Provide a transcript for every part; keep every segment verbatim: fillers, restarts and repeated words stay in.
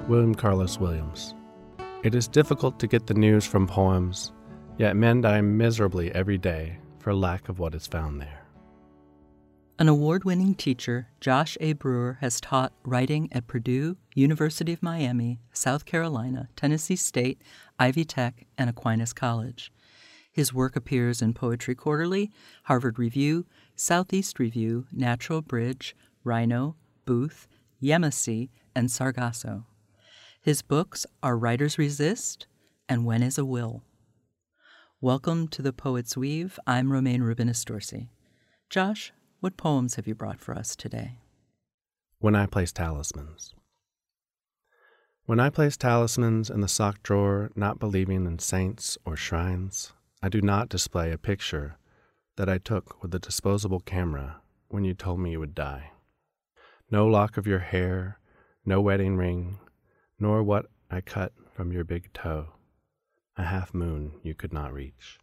William Carlos Williams. It is difficult to get the news from poems, yet men die miserably every day for lack of what is found there. An award-winning teacher, Josh A. Brewer, has taught writing at Purdue, University of Miami, South Carolina, Tennessee State, Ivy Tech, and Aquinas College. His work appears in Poetry Quarterly, Harvard Review, Southeast Review, Natural Bridge, Rhino, Booth, Yemassee, and Sargasso. His books are Writers Resist and When is a Will. Welcome to The Poet's Weave. I'm Romaine Rubinis Dorsey. Josh, what poems have you brought for us today? When I Place Talismans. When I place talismans in the sock drawer, not believing in saints or shrines, I do not display a picture that I took with a disposable camera when you told me you would die. No lock of your hair, no wedding ring, nor what I cut from your big toe, a half moon you could not reach.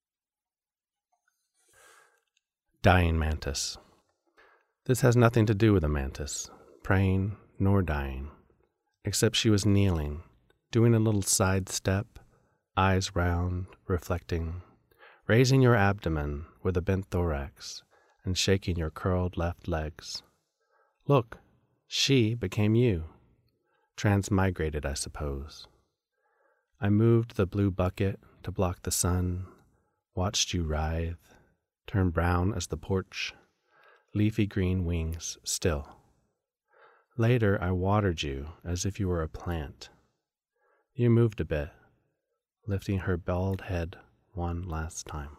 Dying Mantis. This has nothing to do with a mantis, praying nor dying, except she was kneeling, doing a little side step, eyes round, reflecting, raising your abdomen with a bent thorax, and shaking your curled left legs. Look, she became you. Transmigrated, I suppose. I moved the blue bucket to block the sun, watched you writhe, turn brown as the porch, leafy green wings still. Later I watered you as if you were a plant. You moved a bit, lifting her bald head one last time.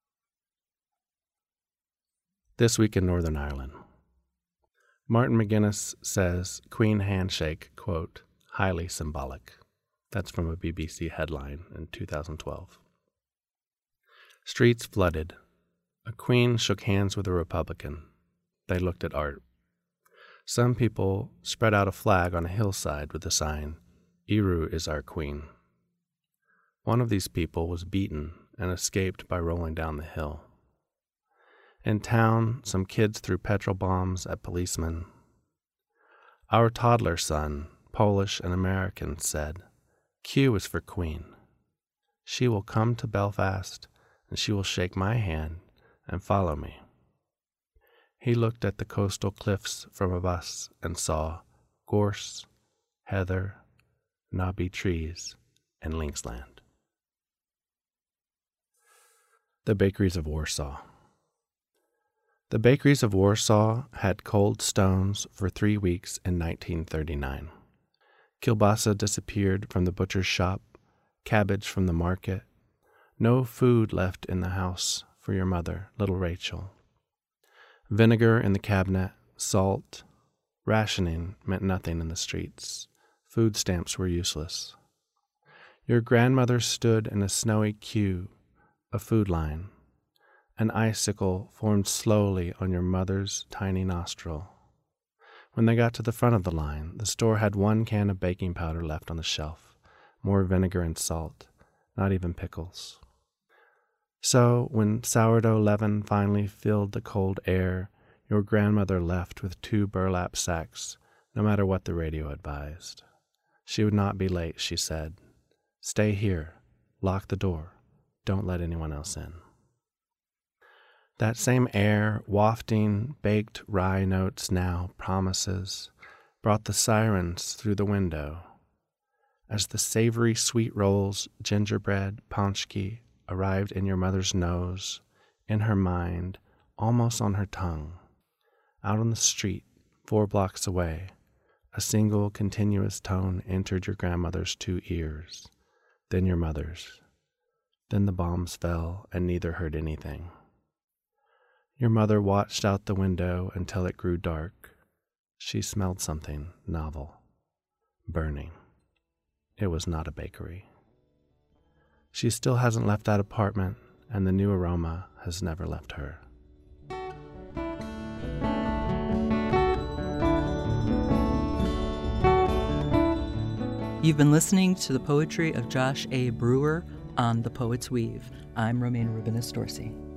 This week in Northern Ireland. Martin McGuinness says Queen handshake, quote, highly symbolic. That's from a B B C headline in two thousand twelve. Streets flooded. A queen shook hands with a Republican. They looked at art. Some people spread out a flag on a hillside with the sign, Iru is our queen. One of these people was beaten and escaped by rolling down the hill. In town, some kids threw petrol bombs at policemen. Our toddler son, Polish and American, said, Q is for Queen. She will come to Belfast, and she will shake my hand and follow me. He looked at the coastal cliffs from a bus and saw gorse, heather, knobby trees, and lynxland. The Bakeries of Warsaw. The Bakeries of Warsaw had cold stones for three weeks in nineteen thirty-nine. Kielbasa disappeared from the butcher's shop, cabbage from the market. No food left in the house for your mother, little Rachel. Vinegar in the cabinet, salt. Rationing meant nothing in the streets. Food stamps were useless. Your grandmother stood in a snowy queue, a food line. An icicle formed slowly on your mother's tiny nostril. When they got to the front of the line, the store had one can of baking powder left on the shelf, more vinegar and salt, not even pickles. So, when sourdough leaven finally filled the cold air, your grandmother left with two burlap sacks, no matter what the radio advised. She would not be late, she said. Stay here. Lock the door. Don't let anyone else in. That same air, wafting baked rye notes now, promises, brought the sirens through the window. As the savory sweet rolls, gingerbread, paczki, arrived in your mother's nose, in her mind, almost on her tongue. Out on the street, four blocks away, a single continuous tone entered your grandmother's two ears, then your mother's. Then the bombs fell, and neither heard anything. Your mother watched out the window until it grew dark. She smelled something novel, burning. It was not a bakery. She still hasn't left that apartment, and the new aroma has never left her. You've been listening to the poetry of Josh A. Brewer on The Poet's Weave. I'm Romaine Rubinis Dorsey.